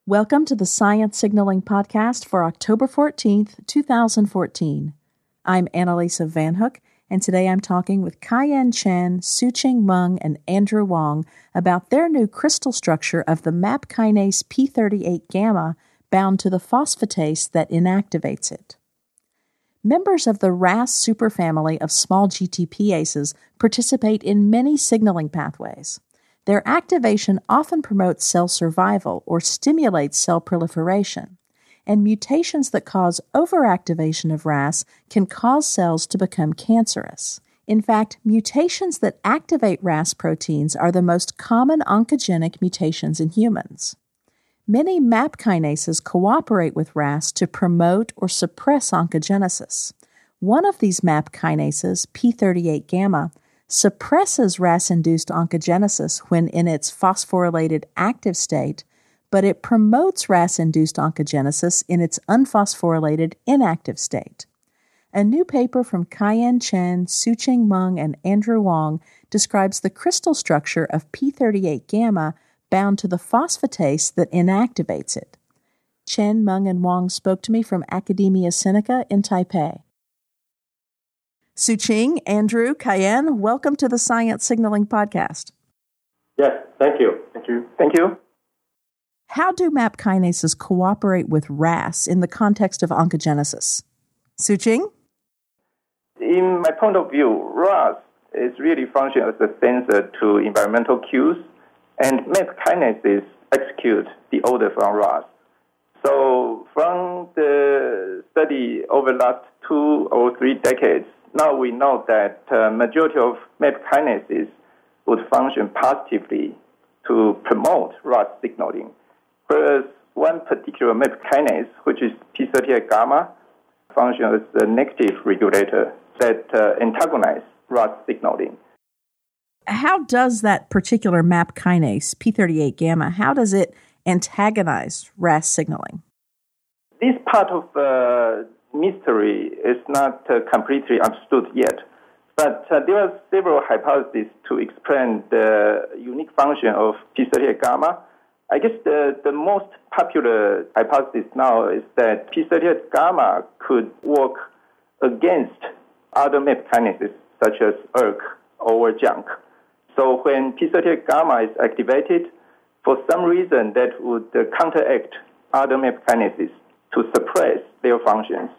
Welcome to the Science Signaling Podcast for October 14th, 2014. I'm Annalisa Van Hook, and today I'm talking with Kai-Yen Chen, Su-Ching Meng, and Andrew Wong about their new crystal structure of the MAP kinase p38-gamma bound to the phosphatase that inactivates it. Members of the RAS superfamily of small GTPases participate in many signaling pathways. Their activation often promotes cell survival or stimulates cell proliferation, and mutations that cause overactivation of RAS can cause cells to become cancerous. In fact, mutations that activate RAS proteins are the most common oncogenic mutations in humans. Many MAP kinases cooperate with RAS to promote or suppress oncogenesis. One of these MAP kinases, p38-gamma, suppresses RAS-induced oncogenesis when in its phosphorylated active state, but it promotes RAS-induced oncogenesis in its unphosphorylated inactive state. A new paper from Kai-Yen Chen, Su-Ching Meng, and Andrew Wong describes the crystal structure of p38-gamma bound to the phosphatase that inactivates it. Chen, Meng, and Wong spoke to me from Academia Sinica in Taipei. Su-Ching, Andrew, Kai-Yen, welcome to the Science Signaling Podcast. Yes, thank you. Thank you. How do MAP kinases cooperate with RAS in the context of oncogenesis? Su-Ching? In my point of view, RAS is really function as a sensor to environmental cues, and MAP kinases execute the order from RAS. So from the study over the last 2 or 3 decades, now we know that majority of MAP kinases would function positively to promote RAS signaling, whereas one particular MAP kinase, which is p38-gamma, functions as a negative regulator that antagonizes RAS signaling. How does that particular MAP kinase, p38-gamma, how does it antagonize RAS signaling? This part of mystery is not completely understood yet, but there are several hypotheses to explain the unique function of p38-gamma. I guess the most popular hypothesis now is that p38-gamma could work against other MAP kinases such as ERK or JNK. So when p38-gamma is activated, for some reason that would counteract other MAP kinases to suppress their functions.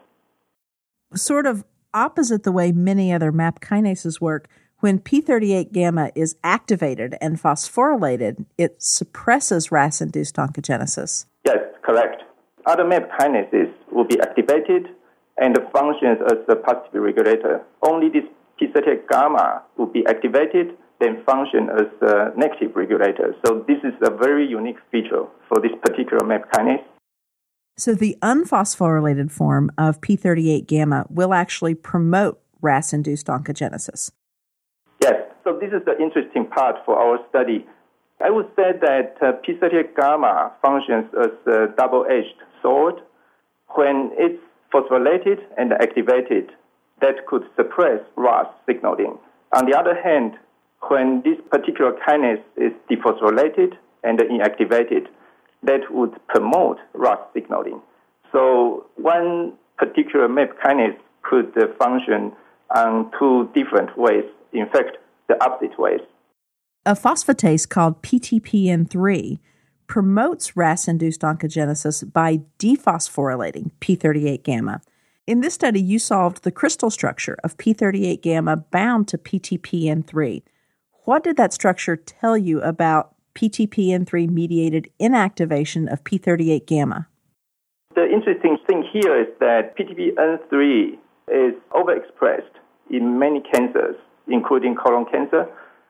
Sort of opposite the way many other MAP kinases work, when p38-gamma is activated and phosphorylated, it suppresses RAS-induced oncogenesis. Yes, correct. Other MAP kinases will be activated and functions as a positive regulator. Only this p38-gamma will be activated, then function as a negative regulator. So this is a very unique feature for this particular MAP kinase. So the unphosphorylated form of p38-gamma will actually promote RAS-induced oncogenesis. Yes, so this is the interesting part for our study. I would say that p38-gamma functions as a double-edged sword. When it's phosphorylated and activated, that could suppress RAS signaling. On the other hand, when this particular kinase is dephosphorylated and inactivated, that would promote RAS signaling. So one particular MAP kinase could function on 2 different ways, in fact, the opposite ways. A phosphatase called PTPN3 promotes RAS-induced oncogenesis by dephosphorylating p38-gamma. In this study, you solved the crystal structure of p38-gamma bound to PTPN3. What did that structure tell you about PTPN3-mediated inactivation of p38-gamma? The interesting thing here is that PTPN3 is overexpressed in many cancers, including colon cancer.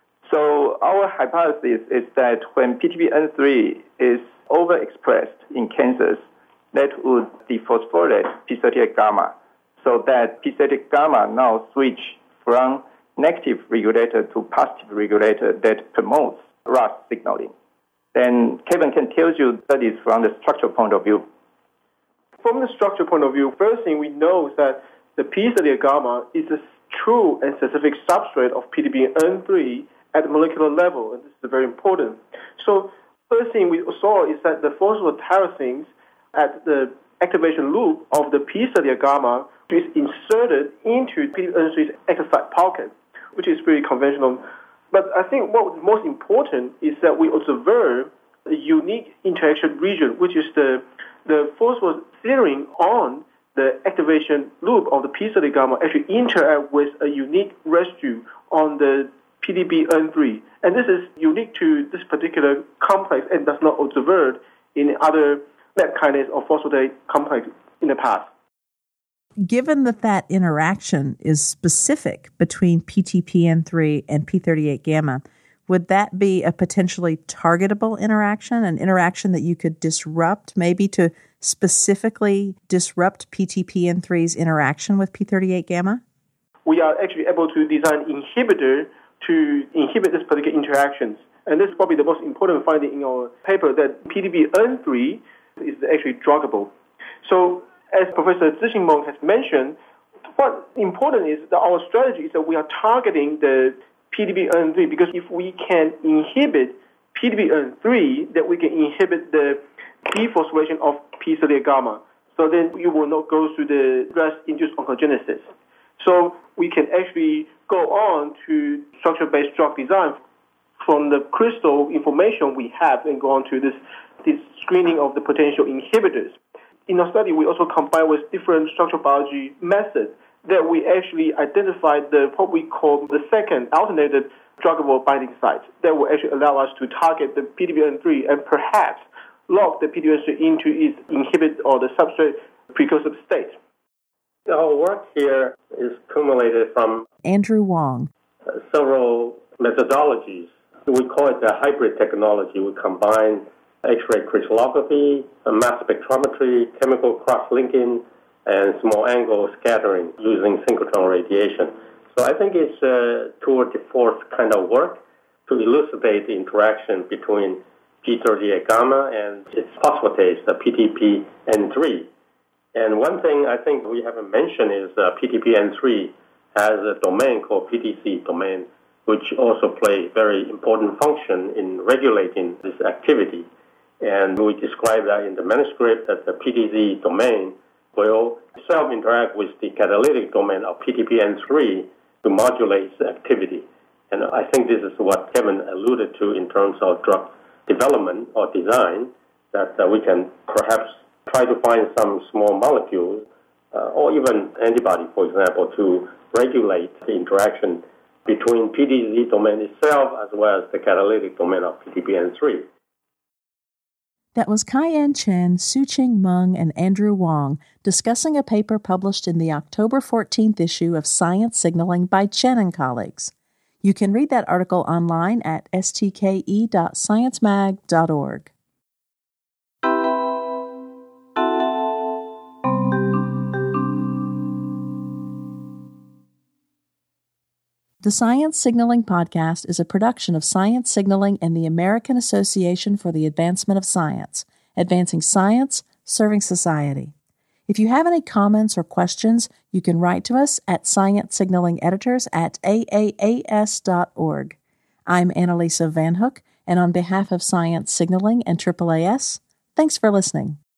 So our hypothesis is that when PTPN3 is overexpressed in cancers, that would dephosphorylate p38-gamma, so that p38-gamma now switch from negative regulator to positive regulator that promotes RAS signaling. Then Kevin can tell you studies from the structural point of view. From the structural point of view, first thing we know is that the p38-gamma is a true and specific substrate of PTPN3 at the molecular level, and this is very important. So First thing we saw is that the phosphotyrosines at the activation loop of the P cellular gamma is inserted into PDB-N3's active site pocket, which is pretty conventional. But I think what's most important is that we observe a unique interaction region, which is the phosphocylserine on the activation loop of the P cellular gamma actually interact with a unique residue on the PDB-N3. And this is unique to this particular complex and does not observed in other MET kinase or phosphatase complex in the past. Given that interaction is specific between PTPN3 and P38 gamma, would that be a potentially targetable interaction, an interaction that you could disrupt, maybe to specifically disrupt PTPN3's interaction with P38 gamma? We are actually able to design inhibitor to inhibit this particular interactions. And this is probably the most important finding in our paper, that PDB-N3 is actually druggable. So as Professor Zixing Meng has mentioned, what's important is that our strategy is that we are targeting the PDB-N3, because if we can inhibit PDB-N3, then we can inhibit the dephosphorylation of P cellular gamma. So then you will not go through the RAS-induced oncogenesis. So we can actually go on to structure-based drug design from the crystal information we have and go on to this screening of the potential inhibitors. In our study, we also combine with different structural biology methods that we actually identified what we call the second alternated druggable binding site that will actually allow us to target the PDB-N3 and perhaps lock the PDB-N3 into its inhibit or the substrate precursor state. Our work here is accumulated from Andrew Wong. Several methodologies. We call it the hybrid technology. We combine X-ray crystallography, mass spectrometry, chemical cross-linking, and small angle scattering using synchrotron radiation. So I think it's a tour de force kind of work to elucidate the interaction between P38 gamma and its phosphatase, the PTPN3. And one thing I think we haven't mentioned is PTPN3 has a domain called PTZ domain, which also plays a very important function in regulating this activity. And we describe that in the manuscript that the PTZ domain will self-interact with the catalytic domain of PTPN3 to modulate its activity. And I think this is what Kevin alluded to in terms of drug development or design, that we can perhaps try to find some small molecules or even antibody, for example, to regulate the interaction between PTZ domain itself as well as the catalytic domain of PTPN3. That was Kai-Yen Chen, Su-Ching Meng, and Andrew Wong discussing a paper published in the October 14th issue of Science Signaling by Chen and colleagues. You can read that article online at stke.sciencemag.org. The Science Signaling Podcast is a production of Science Signaling and the American Association for the Advancement of Science, advancing science, serving society. If you have any comments or questions, you can write to us at sciencesignaling@aaas.org. I'm Annalisa Van Hook, and on behalf of Science Signaling and AAAS, thanks for listening.